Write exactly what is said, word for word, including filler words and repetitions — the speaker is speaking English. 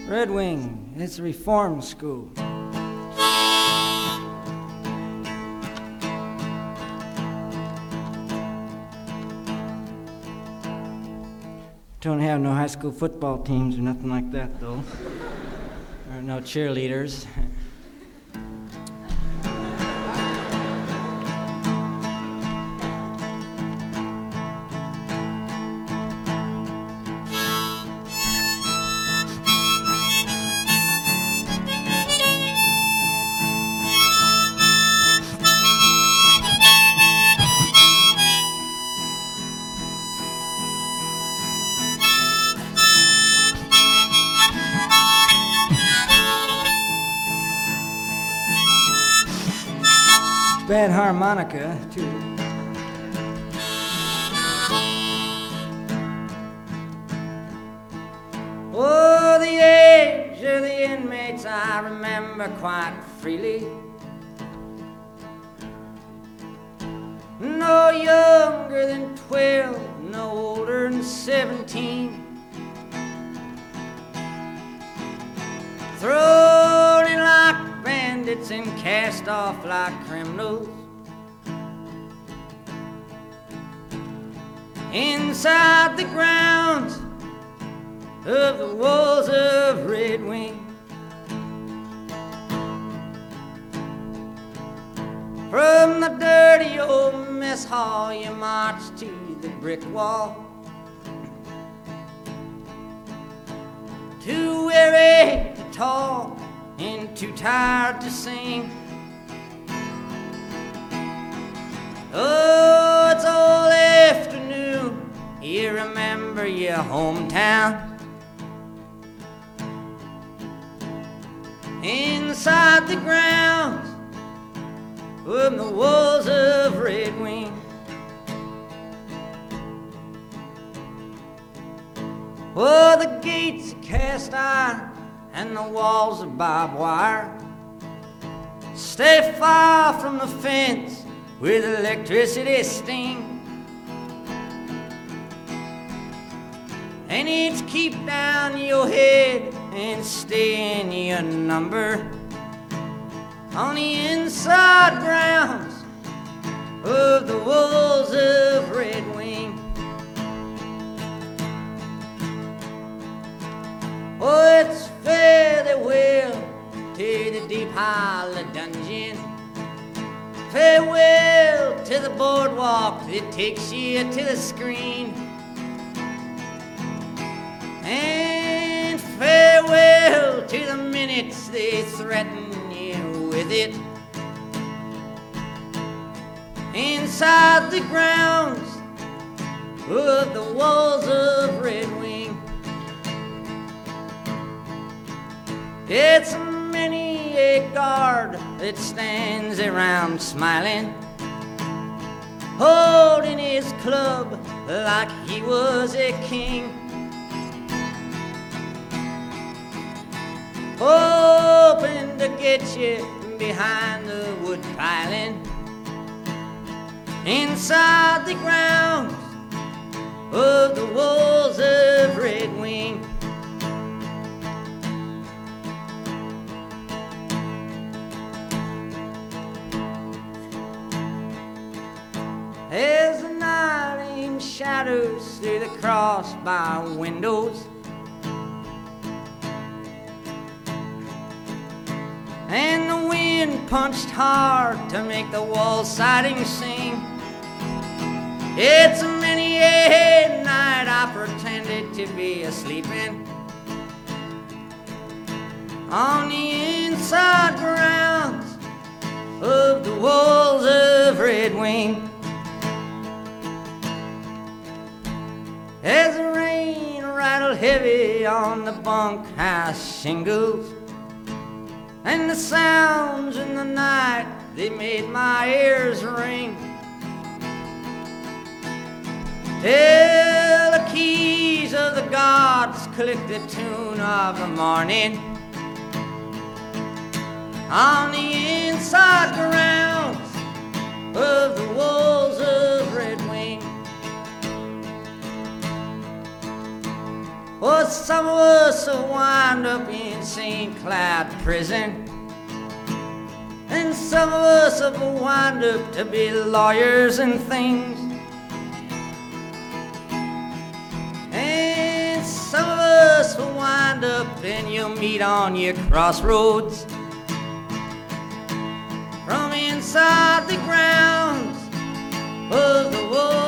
Red Wing, it's a reform school. Don't have no high school football teams or nothing like that, though. Or no cheerleaders. Bad harmonica, too. Oh, the age of the inmates I remember quite freely. No younger than twelve, no older than seventeen. Thrown in like bandits and cast off like criminals. Inside the grounds of the walls of Red Wing. From the dirty old mess hall you march to the brick wall. Too weary to talk and too tired to sing. Oh, it's all afternoon, you remember your hometown. Inside the grounds of the walls of Red Wing. Oh, the gates of cast iron and the walls of barbed wire. Stay far from the fence with electricity sting. And it's keep down your head and stay in your number. On the inside grounds of the walls of Red Wing. Oh, it's fairly well to the deep hollow dungeon. Farewell to the boardwalk that takes you to the screen. And farewell to the minutes they threaten you with it. Inside the grounds of the walls of Red Wing. It's many a guard that stands around smiling, holding his club like he was a king. Hoping to get you behind the wood piling. Inside the grounds of the walls of Red Wing. As the night in shadows through the crossbar windows, and the wind punched hard to make the wall siding sing. It's many a night I pretended to be asleeping on the inside grounds of the walls of Red Wing. As the rain rattled heavy on the bunkhouse shingles, and the sounds in the night, they made my ears ring. Till the keys of the gods click the tune of the morning on the inside grounds of the walls of Red Wing. Oh, some of us will wind up in Saint Cloud prison, and some of us will wind up to be lawyers and things, and some of us will wind up and you'll meet on your crossroads from inside the grounds of the world.